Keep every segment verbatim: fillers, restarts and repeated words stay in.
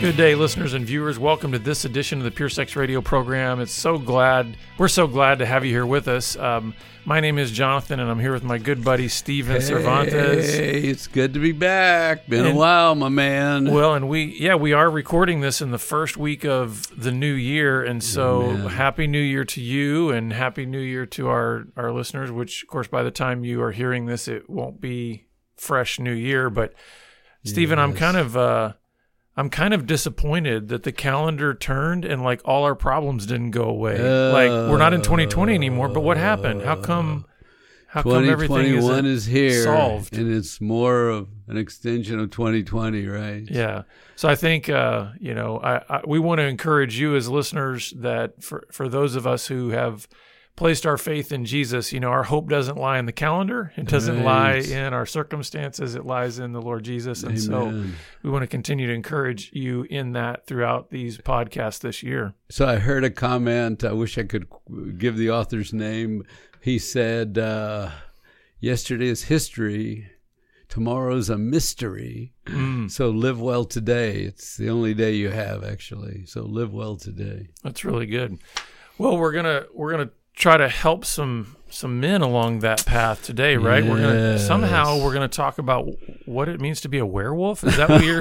Good day, listeners and viewers. Welcome to this edition of the Pure Sex Radio program. It's so glad, we're so glad to have you here with us. Um, my name is Jonathan, and I'm here with my good buddy, Steven hey, Cervantes. Hey, it's good to be back. Been and, a while, my man. Well, and we, yeah, we are recording this in the first week of the new year, and so Amen. Happy New Year to you, and Happy New Year to our, our listeners, which, of course, by the time you are hearing this, it won't be fresh New Year. But, Steven, yes. I'm kind of... Uh, I'm kind of disappointed that the calendar turned and like all our problems didn't go away. Uh, like we're not in twenty twenty anymore. But what happened? How come? How come everything is, is here solved? And it's more of an extension of twenty twenty, right? Yeah. So I think uh, you know I, I, we want to encourage you as listeners that for for those of us who have placed our faith in Jesus, you know, our hope doesn't lie in the calendar. It doesn't right. lie in our circumstances. It lies in the Lord Jesus. And Amen. So we want to continue to encourage you in that throughout these podcasts this year. So I heard a comment. I wish I could give the author's name. He said, uh, yesterday is history. Tomorrow's a mystery. Mm. So live well today. It's the only day you have, actually. So live well today. That's really good. Well, we're going to, we're going to, try to help some some men along that path today, right? Yes. We're gonna somehow we're gonna talk about what it means to be a werewolf. Is that what you're?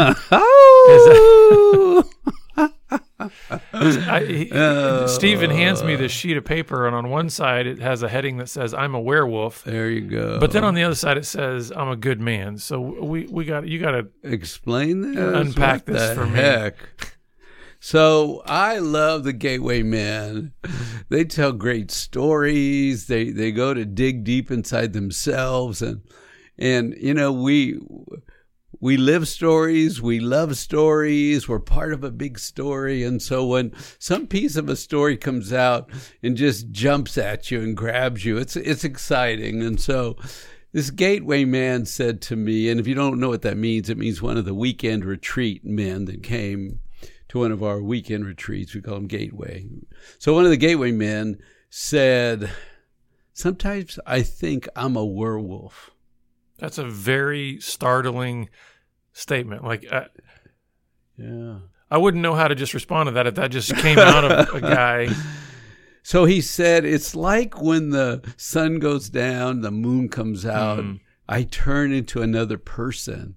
oh! Is that, I, he, oh. Steven hands me this sheet of paper, and on one side it has a heading that says "I'm a werewolf." There you go. But then on the other side it says "I'm a good man." So we we got you got to explain this, unpack what this the for heck? me. So I love the Gateway Men. They tell great stories. They they go to dig deep inside themselves, and and you know we we live stories. We love stories. We're part of a big story, and so when some piece of a story comes out and just jumps at you and grabs you, it's it's exciting. And so this Gateway Man said to me, and if you don't know what that means, it means one of the weekend retreat men that came to one of our weekend retreats. We call them Gateway. So one of the Gateway men said, sometimes I think I'm a werewolf. That's a very startling statement. Like, I, yeah, I wouldn't know how to just respond to that if that just came out of a guy. So he said, it's like when the sun goes down, the moon comes out, mm. I turn into another person.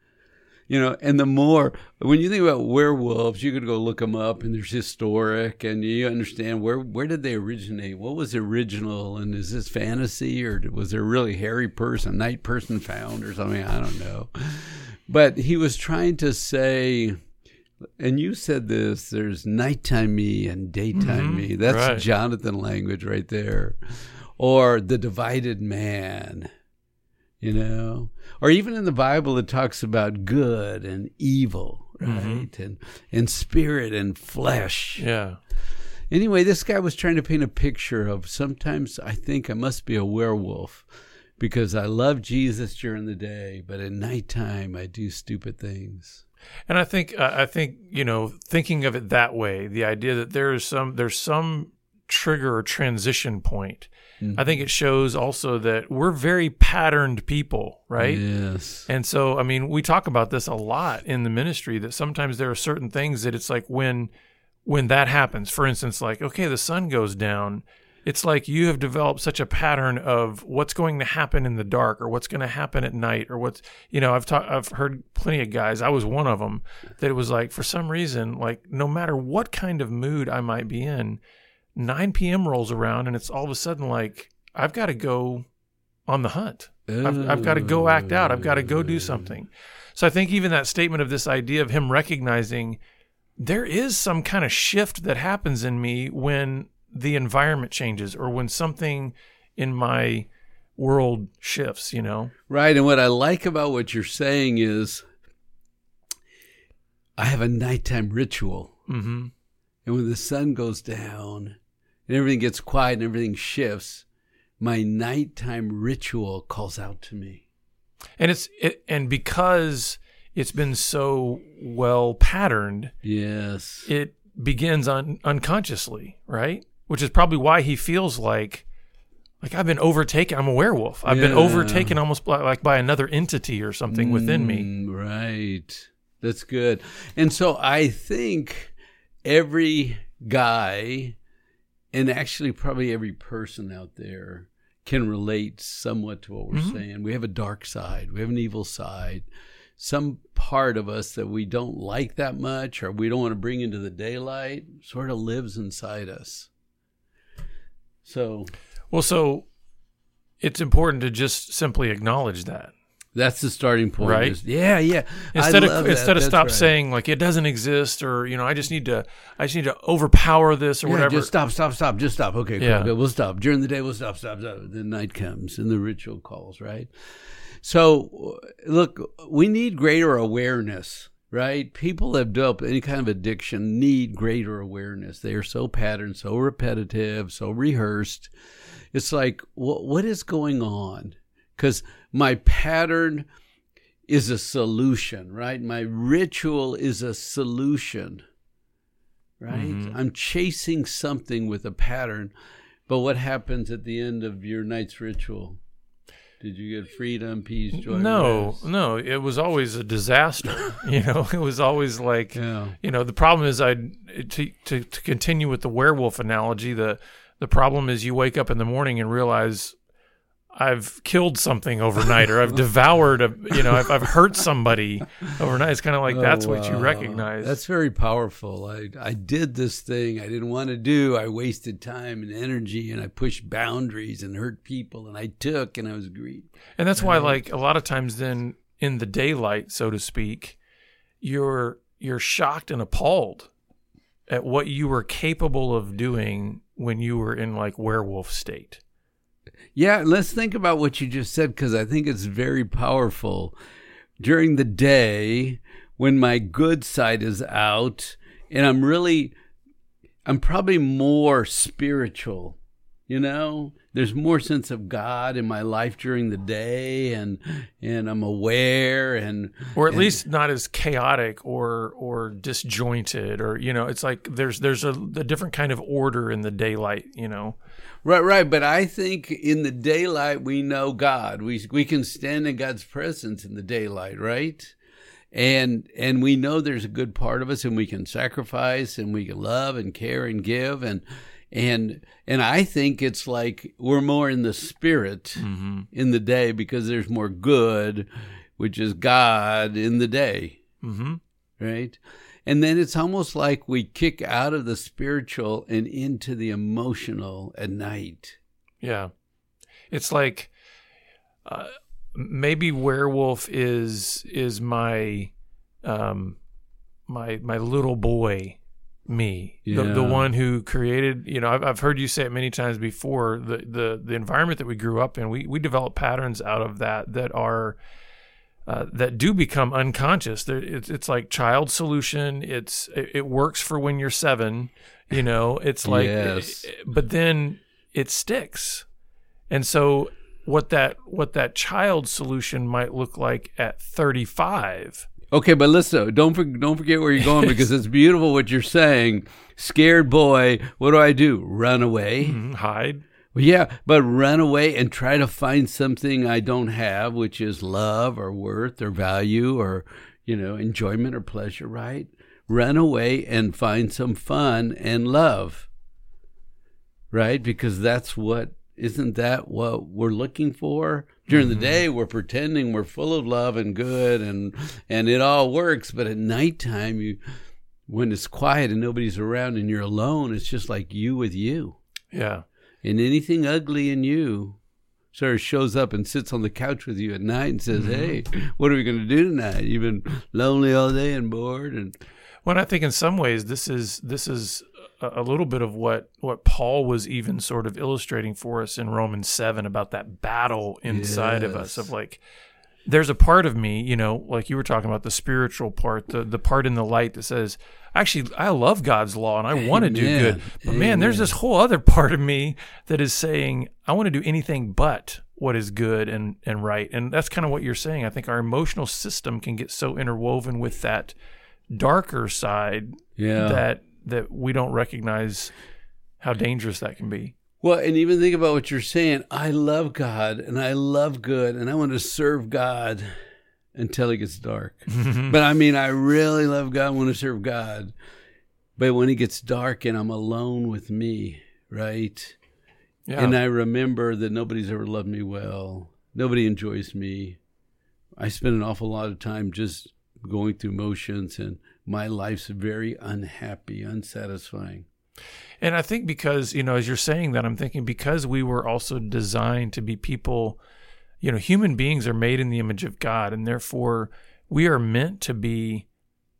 You know, and the more, when you think about werewolves, you could go look them up, and there's historic, and you understand where where did they originate? What was original? And is this fantasy, or was there really hairy person, night person found or something? I don't know. But he was trying to say, and you said this, there's nighttime me and daytime mm-hmm. me. That's right. Jonathan language right there. Or the divided man. You know, or even in the Bible, it talks about good and evil, right? Mm-hmm. And and spirit and flesh. Yeah. Anyway, this guy was trying to paint a picture of sometimes I think I must be a werewolf because I love Jesus during the day, but at nighttime I do stupid things. And I think uh, I think you know, thinking of it that way, the idea that there is some there's some trigger or transition point. Mm-hmm. I think it shows also that we're very patterned people, right? Yes. And so, I mean, we talk about this a lot in the ministry, that sometimes there are certain things that it's like when when that happens, for instance, like, okay, the sun goes down, it's like you have developed such a pattern of what's going to happen in the dark or what's going to happen at night or what's, you know, I've ta- I've heard plenty of guys, I was one of them, that it was like, for some reason, like no matter what kind of mood I might be in, nine p.m. rolls around and it's all of a sudden like, I've got to go on the hunt. I've, I've got to go act out. I've got to go do something. So I think even that statement of this idea of him recognizing there is some kind of shift that happens in me when the environment changes or when something in my world shifts, you know? Right. And what I like about what you're saying is I have a nighttime ritual. Mm-hmm. And when the sun goes down and everything gets quiet and everything shifts, my nighttime ritual calls out to me. And it's it, and because it's been so well patterned, yes, it begins un, unconsciously, right? Which is probably why he feels like like I've been overtaken. I'm a werewolf. I've yeah. been overtaken almost like by another entity or something mm, within me. Right. That's good. And so I think every guy, and actually probably every person out there, can relate somewhat to what we're mm-hmm. saying. We have a dark side. We have an evil side. Some part of us that we don't like that much or we don't want to bring into the daylight sort of lives inside us. So, well, so it's important to just simply acknowledge that. That's the starting point. Right? Is, yeah, yeah. Instead I of love that. instead of That's stop right. saying like it doesn't exist, or you know, I just need to I just need to overpower this or yeah, whatever. Just stop, stop, stop. Just stop. Okay, cool. Yeah. Okay, we'll stop. During the day, we'll stop, stop, stop. Then night comes and the ritual calls, right? So, look, we need greater awareness, right? People that have developed any kind of addiction need greater awareness. They are so patterned, so repetitive, so rehearsed. It's like, what, what is going on? Because my pattern is a solution, right? My ritual is a solution, right? Mm-hmm. I'm chasing something with a pattern. But what happens at the end of your night's ritual? Did you get freedom, peace, joy? No, rest? no. It was always a disaster. you know, it was always like, yeah. you know, the problem is I to, to to continue with the werewolf analogy. The the problem is you wake up in the morning and realize I've killed something overnight, or I've devoured a, you know, I've, I've hurt somebody overnight. It's kind of like oh, that's wow. what you recognize. That's very powerful. I I did this thing I didn't want to do. I wasted time and energy, and I pushed boundaries and hurt people, and I took, and I was greedy. And that's why, like, a lot of times then in the daylight, so to speak, you're you're shocked and appalled at what you were capable of doing when you were in, like, werewolf state. Yeah, let's think about what you just said, because I think it's very powerful. During the day, when my good side is out, and I'm really, I'm probably more spiritual, you know? There's more sense of God in my life during the day, and and I'm aware, and or at and, least not as chaotic or or disjointed, or you know, it's like there's there's a, a different kind of order in the daylight, you know. Right, right. But I think in the daylight we know God. We we can stand in God's presence in the daylight, right? And and we know there's a good part of us, and we can sacrifice, and we can love and care and give, and. And and I think it's like we're more in the spirit mm-hmm. in the day, because there's more good, which is God in the day, mm-hmm. right? And then it's almost like we kick out of the spiritual and into the emotional at night. Yeah. It's like uh, maybe werewolf is is my um, my my little boy. Me, yeah. the the one who created, you know, I've I've heard you say it many times before. The the the environment that we grew up in, we we develop patterns out of that that are uh, that do become unconscious. There, it's it's like child solution. It's it, it works for when you're seven, you know. It's like, yes. it, but then it sticks, and so what that what that child solution might look like at thirty-five. Okay, but listen, don't for, don't forget where you're going, because it's beautiful what you're saying. Scared boy, what do I do? Run away? Mm-hmm. Hide? Well, yeah, but run away and try to find something I don't have, which is love or worth or value or, you know, enjoyment or pleasure, right? Run away and find some fun and love, right? Because that's what, isn't that what we're looking for? During the day, we're pretending we're full of love and good, and and it all works. But at nighttime, you, when it's quiet and nobody's around and you're alone, it's just like you with you. Yeah. And anything ugly in you sort of shows up and sits on the couch with you at night and says, mm-hmm. "Hey, what are we going to do tonight? You've been lonely all day and bored." And well, I think in some ways this is this is a little bit of what, what Paul was even sort of illustrating for us in Romans seven about that battle inside yes. of us of like, there's a part of me, you know, like you were talking about the spiritual part, the, the part in the light that says, actually, I love God's law and I want to do good. But Amen. Man, there's this whole other part of me that is saying, I want to do anything but what is good and, and right. And that's kind of what you're saying. I think our emotional system can get so interwoven with that darker side yeah. that that we don't recognize how dangerous that can be. Well, and even think about what you're saying. I love God and I love good and I want to serve God until it gets dark. But I mean, I really love God, want to serve God. But when it gets dark and I'm alone with me, right? Yeah. And I remember that nobody's ever loved me well. Nobody enjoys me. I spend an awful lot of time just going through motions, and my life's very unhappy, unsatisfying. And I think because, you know, as you're saying that, I'm thinking because we were also designed to be people, you know, human beings are made in the image of God, and therefore we are meant to be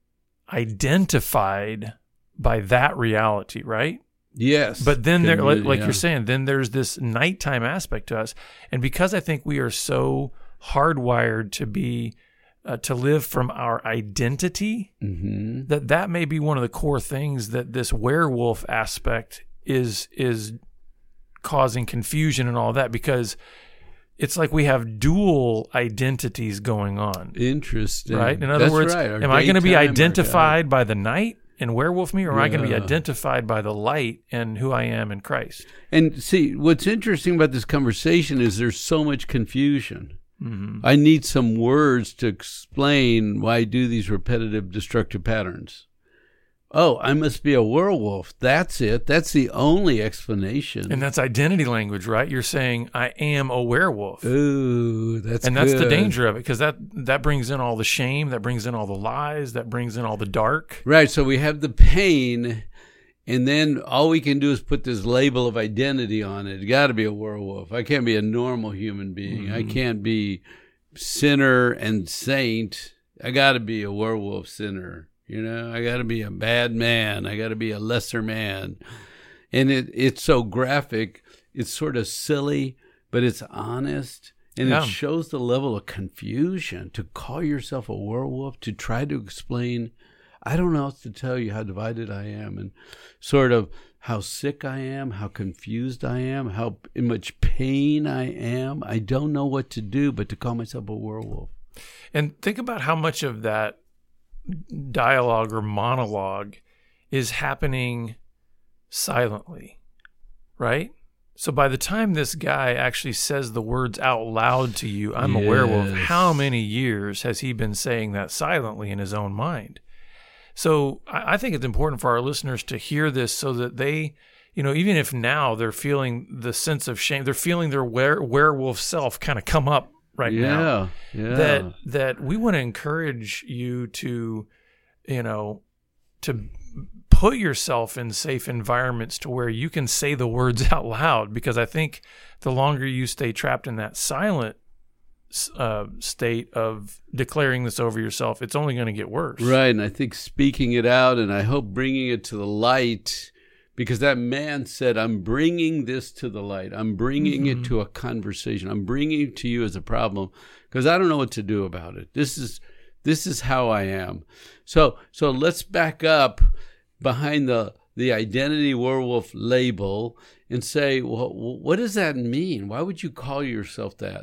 identified by that reality, right? Yes. But then there, like, like yeah. you're saying, then there's this nighttime aspect to us. And because I think we are so hardwired to be, uh, to live from our identity, mm-hmm. that that may be one of the core things that this werewolf aspect is, is causing confusion and all that, because it's like we have dual identities going on. Interesting. Right? In other That's words, right. am I going to be identified by the night and werewolf me, or am yeah. I going to be identified by the light and who I am in Christ? And see, what's interesting about this conversation is there's so much confusion. Mm-hmm. I need some words to explain why I do these repetitive destructive patterns. Oh, I must be a werewolf. That's it. That's the only explanation. And that's identity language, right? You're saying, I am a werewolf. Ooh, that's And good. that's the danger of it, because that, that brings in all the shame, that brings in all the lies, that brings in all the dark. Right, so we have the pain, and then all we can do is put this label of identity on it. You got to be a werewolf. I can't be a normal human being. Mm-hmm. I can't be sinner and saint. I got to be a werewolf sinner. You know, I got to be a bad man. I got to be a lesser man. And it it's so graphic. It's sort of silly, but it's honest. And yeah. it shows the level of confusion to call yourself a werewolf, to try to explain. I don't know how to tell you how divided I am, and sort of how sick I am, how confused I am, how in much pain I am. I don't know what to do but to call myself a werewolf. And think about how much of that dialogue or monologue is happening silently, right? So by the time this guy actually says the words out loud to you, I'm yes. a werewolf, how many years has he been saying that silently in his own mind? So I think it's important for our listeners to hear this so that they, you know, even if now they're feeling the sense of shame, they're feeling their were- werewolf self kind of come up right yeah, now, yeah. that that we want to encourage you to, you know, to put yourself in safe environments to where you can say the words out loud, because I think the longer you stay trapped in that silent uh, state of declaring this over yourself, it's only going to get worse. Right, and I think speaking it out, and I hope bringing it to the light, because that man said, I'm bringing this to the light. I'm bringing mm-hmm. it to a conversation. I'm bringing it to you as a problem because I don't know what to do about it. This is this is how I am. So so let's back up behind the, the identity werewolf label and say, well, what does that mean? Why would you call yourself that?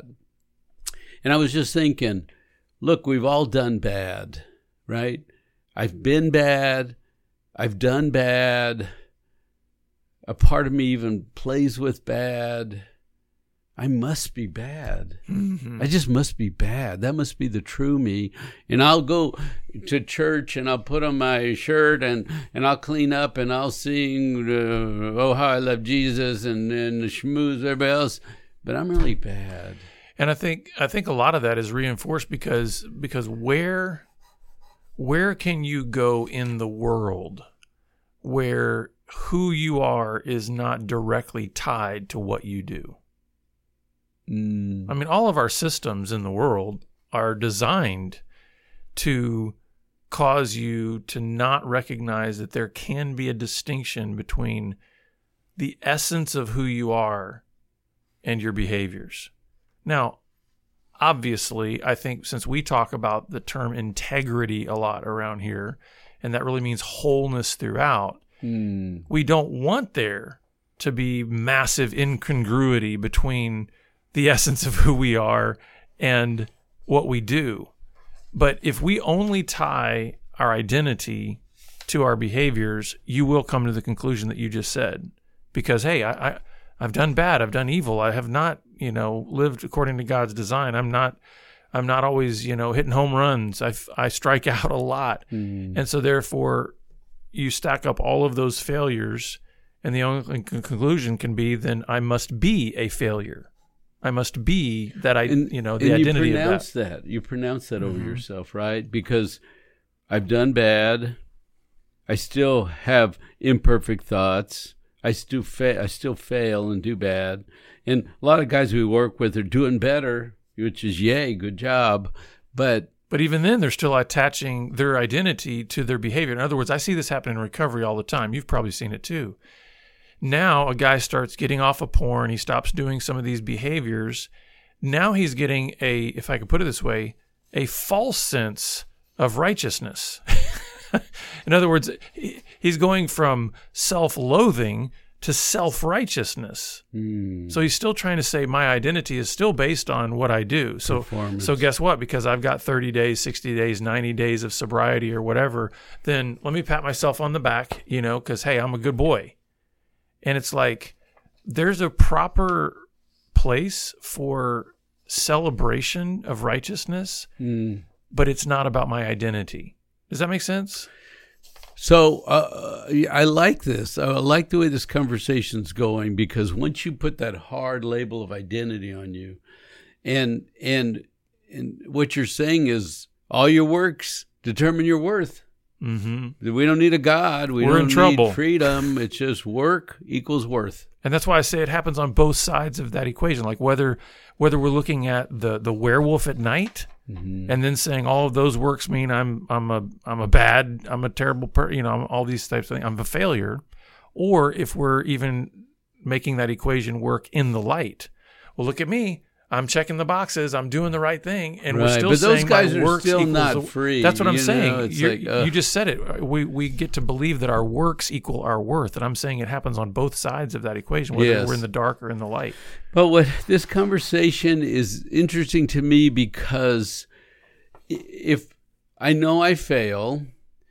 And I was just thinking, look, we've all done bad, right? I've been bad. I've done bad. A part of me even plays with bad. I must be bad. Mm-hmm. I just must be bad. That must be the true me. And I'll go to church and I'll put on my shirt and, and I'll clean up and I'll sing, uh, oh, how I love Jesus and, and the schmooze, everybody else. But I'm really bad. And I think I think a lot of that is reinforced because because where where can you go in the world where who you are is not directly tied to what you do? Mm. I mean, all of our systems in the world are designed to cause you to not recognize that there can be a distinction between the essence of who you are and your behaviors. Now, obviously, I think since we talk about the term integrity a lot around here, and that really means wholeness throughout, mm. we don't want there to be massive incongruity between the essence of who we are and what we do. But if we only tie our identity to our behaviors, you will come to the conclusion that you just said. Because, hey, I, I, I've done bad, I've done evil, I have not, you know, lived according to God's design. I'm not, I'm not always, you know, hitting home runs. I, I strike out a lot. Mm. And so therefore you stack up all of those failures, and the only conclusion can be then I must be a failure. I must be that I, and, you know, the and identity you pronounce of that. that. You pronounce that over mm-hmm. yourself, right? Because I've done bad. I still have imperfect thoughts. I still fa- I still fail and do bad. And a lot of guys we work with are doing better, which is yay, good job. But but even then, they're still attaching their identity to their behavior. In other words, I see this happen in recovery all the time. You've probably seen it too. Now a guy starts getting off of porn. He stops doing some of these behaviors. Now he's getting a, if I could put it this way, a false sense of righteousness. In other words, he's going from self-loathing to self-righteousness. Mm. So he's still trying to say my identity is still based on what I do. So, so guess what? Because I've got thirty days, sixty days, ninety days of sobriety or whatever, then let me pat myself on the back, you know, because, hey, I'm a good boy. And it's like there's a proper place for celebration of righteousness, mm. but it's not about my identity. Does that make sense? So uh, I like this. I like the way this conversation's going, because once you put that hard label of identity on you, and and and what you're saying is all your works determine your worth. Mm-hmm. We don't need a God. We We're don't in trouble. need freedom. It's just work equals worth. And that's why I say it happens on both sides of that equation. Like whether whether we're looking at the, the werewolf at night, mm-hmm. and then saying all of those works mean I'm I'm a I'm a bad I'm a terrible per you know I'm all these types of things, I'm a failure, or if we're even making that equation work in the light. Well, look at me. I'm checking the boxes. I'm doing the right thing, and right. we're still but those saying guys my are works still equals not a, free. That's what I'm you saying. Know, it's like, uh, you just said it. We we get to believe that our works equal our worth, and I'm saying it happens on both sides of that equation, whether yes. we're in the dark or in the light. But what this conversation is interesting to me, because if I know I fail,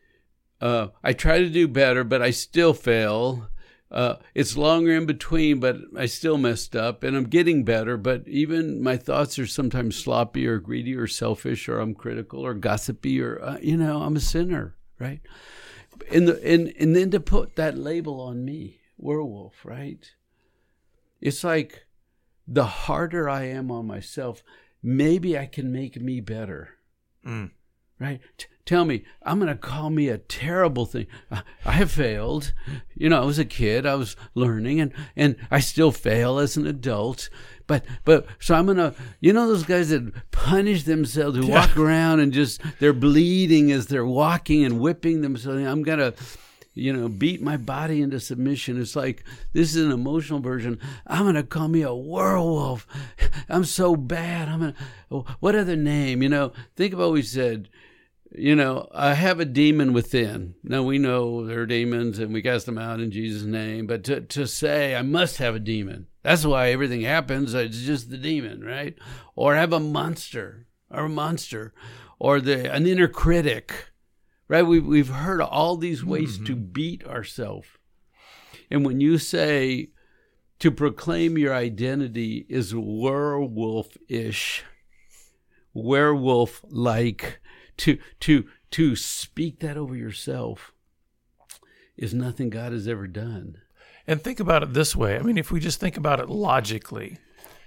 uh, I try to do better, but I still fail. Uh, it's longer in between, but I still messed up, and I'm getting better. But even my thoughts are sometimes sloppy or greedy or selfish, or I'm critical or gossipy, or uh, you know, I'm a sinner, right? And the and and then to put that label on me, werewolf, right? It's like the harder I am on myself, maybe I can make me better, mm. right? T- Tell me, I'm going to call me a terrible thing. I, I have failed. You know, I was a kid. I was learning, and, and I still fail as an adult. But, but so I'm going to, you know, those guys that punish themselves, who yeah. walk around and just, they're bleeding as they're walking and whipping themselves. I'm going to, you know, beat my body into submission. It's like, this is an emotional version. I'm going to call me a werewolf. I'm so bad. I'm going to, what other name? You know, think about what we said. You know, I have a demon within. Now, we know there are demons and we cast them out in Jesus' name. But to, to say I must have a demon, that's why everything happens. It's just the demon, right? Or have a monster, or a monster, or the an inner critic, right? We've, we've heard all these ways mm-hmm. to beat ourselves. And when you say to proclaim your identity is werewolf-ish, werewolf-like, To to to speak that over yourself is nothing God has ever done. And think about it this way. I mean, if we just think about it logically,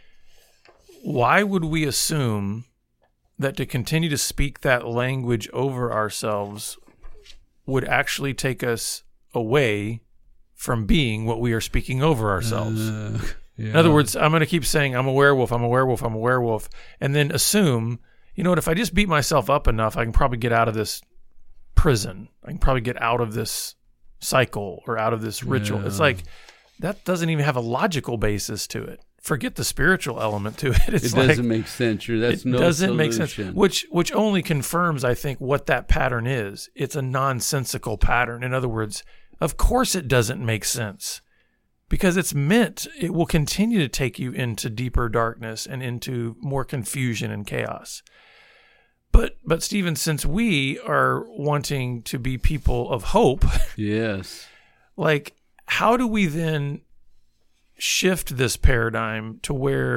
why would we assume that to continue to speak that language over ourselves would actually take us away from being what we are speaking over ourselves? Uh, yeah. In other words, I'm going to keep saying, I'm a werewolf, I'm a werewolf, I'm a werewolf, and then assume, you know what, if I just beat myself up enough, I can probably get out of this prison. I can probably get out of this cycle or out of this ritual. Yeah. It's like, that doesn't even have a logical basis to it. Forget the spiritual element to it. It's it doesn't like, make sense. That's it no doesn't solution. make sense. Which, which only confirms, I think, what that pattern is. It's a nonsensical pattern. In other words, of course it doesn't make sense. Because it's meant, it will continue to take you into deeper darkness and into more confusion and chaos. But, but Stephen, since we are wanting to be people of hope, yes, like, how do we then shift this paradigm to where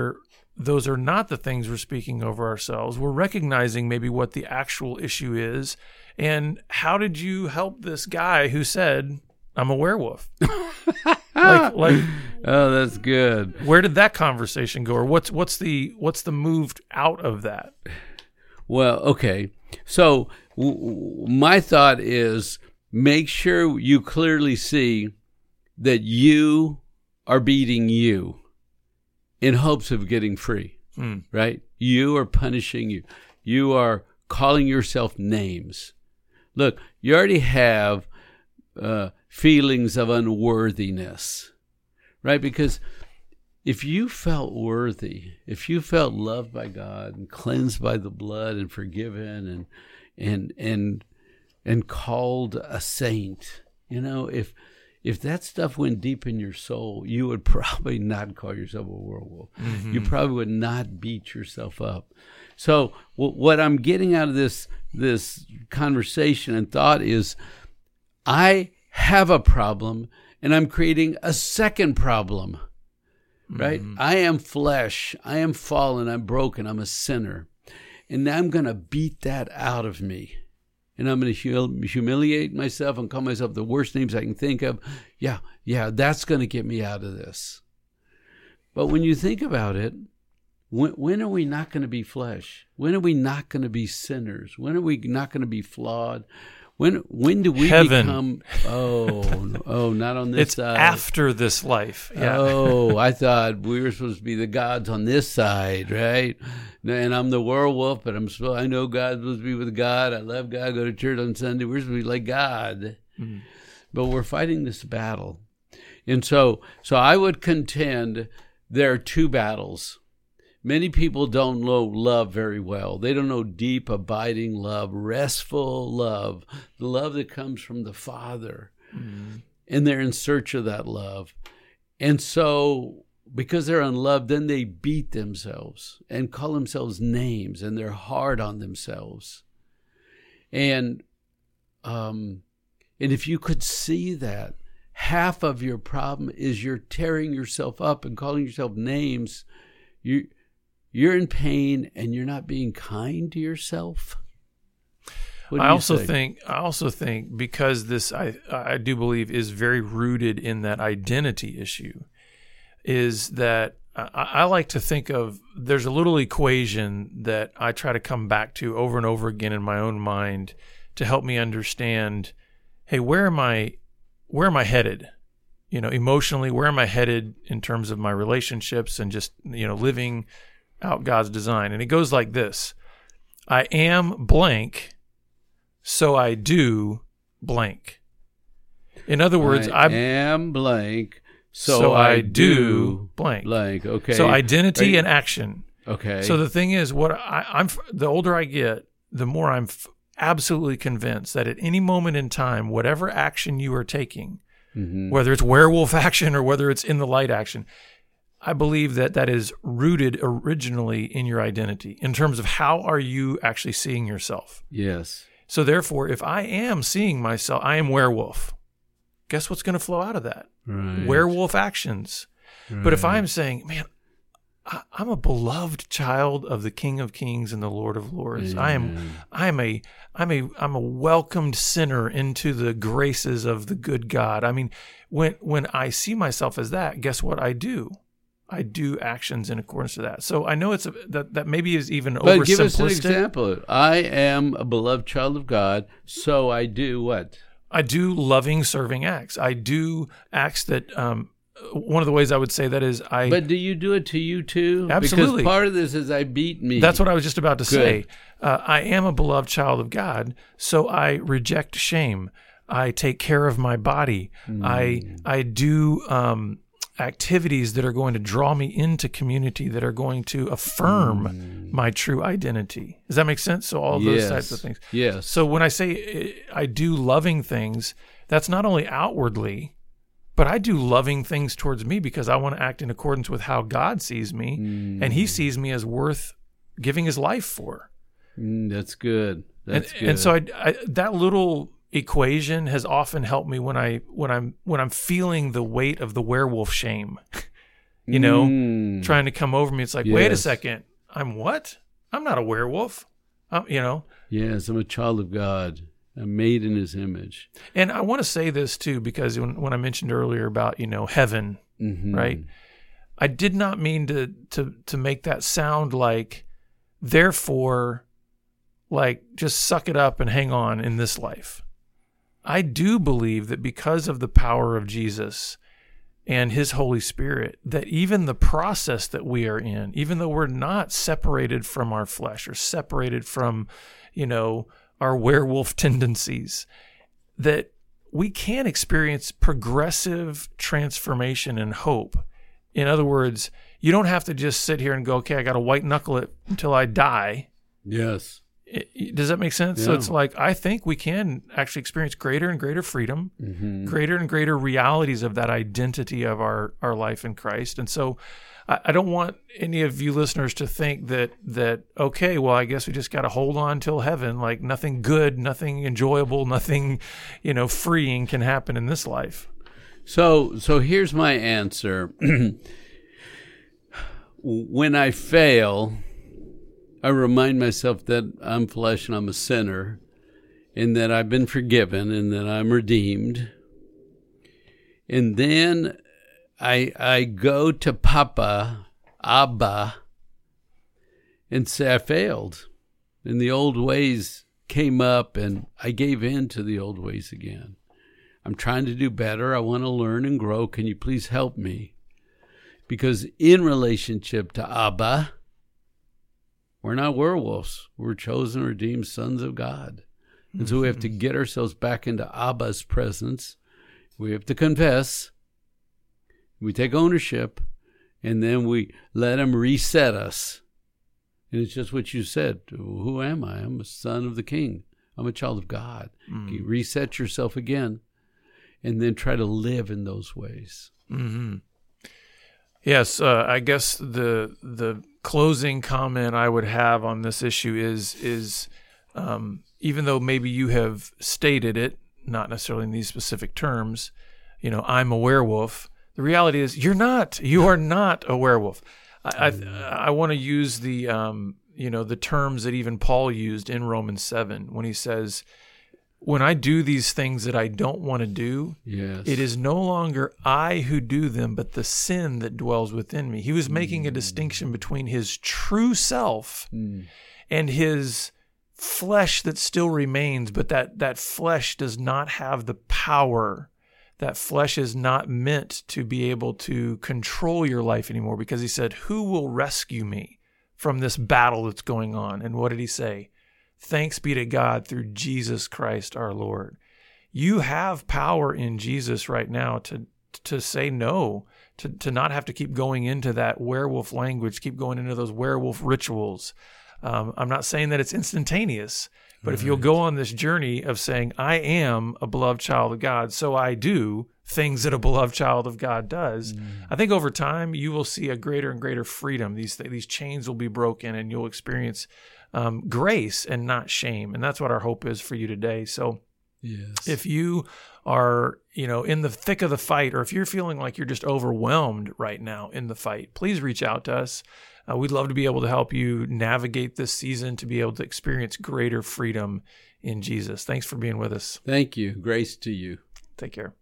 those are not the things we're speaking over ourselves. We're recognizing maybe what the actual issue is. And how did you help this guy who said, I'm a werewolf? like, like, oh, that's good. Where did that conversation go? Or what's what's the what's the move out of that? Well, okay. So w- w- my thought is make sure you clearly see that you are beating you in hopes of getting free, hmm. right? You are punishing you. You are calling yourself names. Look, you already have uh, feelings of unworthiness, right? Because if you felt worthy, if you felt loved by God and cleansed by the blood and forgiven and and and and called a saint, you know, if if that stuff went deep in your soul, you would probably not call yourself a werewolf. Mm-hmm. You probably would not beat yourself up. So w- what I'm getting out of this this conversation and thought is, I have a problem, and I'm creating a second problem. Right? Mm-hmm. I am flesh. I am fallen. I'm broken. I'm a sinner. And now I'm going to beat that out of me. And I'm going to hum- humiliate myself and call myself the worst names I can think of. Yeah, yeah, that's going to get me out of this. But when you think about it, when, when are we not going to be flesh? When are we not going to be sinners? When are we not going to be flawed? When when do we Heaven. become, oh, oh, not on this it's side. After this life. Yeah. Oh, I thought we were supposed to be the gods on this side, right? And I'm the werewolf, but I'm supposed, I know God's supposed to be with God. I love God. I go to church on Sunday. We're supposed to be like God. Mm-hmm. But we're fighting this battle. And so, so I would contend there are two battles. Many people don't know love very well. They don't know deep, abiding love, restful love, the love that comes from the Father. Mm-hmm. And they're in search of that love. And so because they're unloved, then they beat themselves and call themselves names, and they're hard on themselves. And um, and if you could see that, half of your problem is you're tearing yourself up and calling yourself names. You You're in pain, and you're not being kind to yourself. I also say? think I also think because this I I do believe is very rooted in that identity issue, is that I, I like to think of, there's a little equation that I try to come back to over and over again in my own mind to help me understand, hey, where am I where am I headed? You know, emotionally, where am I headed in terms of my relationships and just, you know, living out God's design. And it goes like this: I am blank, so I do blank. In other words, I I'm, am blank, so, so I, I do blank. Blank. Okay. So identity you, and action. Okay. So the thing is, what I, I'm the older I get, the more I'm f- absolutely convinced that at any moment in time, whatever action you are taking, mm-hmm. whether it's werewolf action or whether it's in the light action, I believe that that is rooted originally in your identity in terms of how are you actually seeing yourself. Yes. So therefore, if I am seeing myself, I am werewolf. Guess what's going to flow out of that? Right. Werewolf actions. Right. But if I'm saying, man, I, I'm a beloved child of the King of Kings and the Lord of Lords. Amen. I am, I'm a, I'm a, I'm a welcomed sinner into the graces of the good God. I mean, when when I see myself as that, guess what I do? I do actions in accordance to that. So I know it's a, that that maybe is even but oversimplistic. Give us an example. I am a beloved child of God, so I do what? I do loving, serving acts. I do acts that. Um, one of the ways I would say that is I. But do you do it to you too? Absolutely. Because part of this is I beat me. That's what I was just about to Good. say. Uh, I am a beloved child of God, so I reject shame. I take care of my body. Mm. I I do. Um, activities that are going to draw me into community, that are going to affirm mm. my true identity. Does that make sense? So all those yes. types of things. Yes. So when I say I do loving things, that's not only outwardly, but I do loving things towards me because I want to act in accordance with how God sees me, mm. and He sees me as worth giving His life for. Mm, that's good. That's and, good. And so I, I, that little equation has often helped me when I when I'm when I'm feeling the weight of the werewolf shame. you know, Mm. trying to come over me. It's like, wait a Yes. second, I'm what? I'm not a werewolf. I'm, you know. Yes, I'm a child of God. I'm made in his image. And I want to say this too, because when, when I mentioned earlier about, you know, heaven, Mhm. right? I did not mean to to to make that sound like, therefore, like just suck it up and hang on in this life. I do believe that because of the power of Jesus and his Holy Spirit, that even the process that we are in, even though we're not separated from our flesh or separated from, you know, our werewolf tendencies, that we can experience progressive transformation and hope. In other words, you don't have to just sit here and go, okay, I got to white knuckle it until I die. Yes. It- it- does that make sense? So Yeah. it's like, I think we can actually experience greater and greater freedom, Mhm. greater and greater realities of that identity of our, our life in Christ. And so I, I don't want any of you listeners to think that, that, okay, well, I guess we just got to hold on till heaven. Like nothing good, nothing enjoyable, nothing, you know, freeing can happen in this life. So, so here's my answer. When I fail, I remind myself that I'm flesh and I'm a sinner, and that I've been forgiven and that I'm redeemed. And then I I go to Papa, Abba, and say I failed. And the old ways came up, and I gave in to the old ways again. I'm trying to do better. I want to learn and grow. Can you please help me? Because in relationship to Abba, we're not werewolves. We're chosen, redeemed sons of God. And so we have to get ourselves back into Abba's presence. We have to confess. We take ownership. And then we let him reset us. And it's just what you said. Who am I? I'm a son of the King. I'm a child of God. Mm. You reset yourself again. And then try to live in those ways. Mm-hmm. Yes, uh, I guess the the closing comment I would have on this issue is is um, even though maybe you have stated it, not necessarily in these specific terms, you know, I'm a werewolf. The reality is you're not. You are not a werewolf. I I, I want to use the um, you know the terms that even Paul used in Romans seven when he says, when I do these things that I don't want to do, Yes. it is no longer I who do them, but the sin that dwells within me. He was making a distinction between his true self Mm. and his flesh that still remains, but that, that flesh does not have the power. That flesh is not meant to be able to control your life anymore, because he said, who will rescue me from this battle that's going on? And what did he say? Thanks be to God through Jesus Christ our Lord. You have power in Jesus right now to to say no, to, to not have to keep going into that werewolf language, keep going into those werewolf rituals. Um, I'm not saying that it's instantaneous, but right. If you'll go on this journey of saying, I am a beloved child of God, so I do things that a beloved child of God does, mm. I think over time you will see a greater and greater freedom. These these chains will be broken, and you'll experience Um, grace and not shame. And that's what our hope is for you today. So yes. If you are, you know, in the thick of the fight, or if you're feeling like you're just overwhelmed right now in the fight, please reach out to us. Uh, we'd love to be able to help you navigate this season to be able to experience greater freedom in Jesus. Thanks for being with us. Thank you. Grace to you. Take care.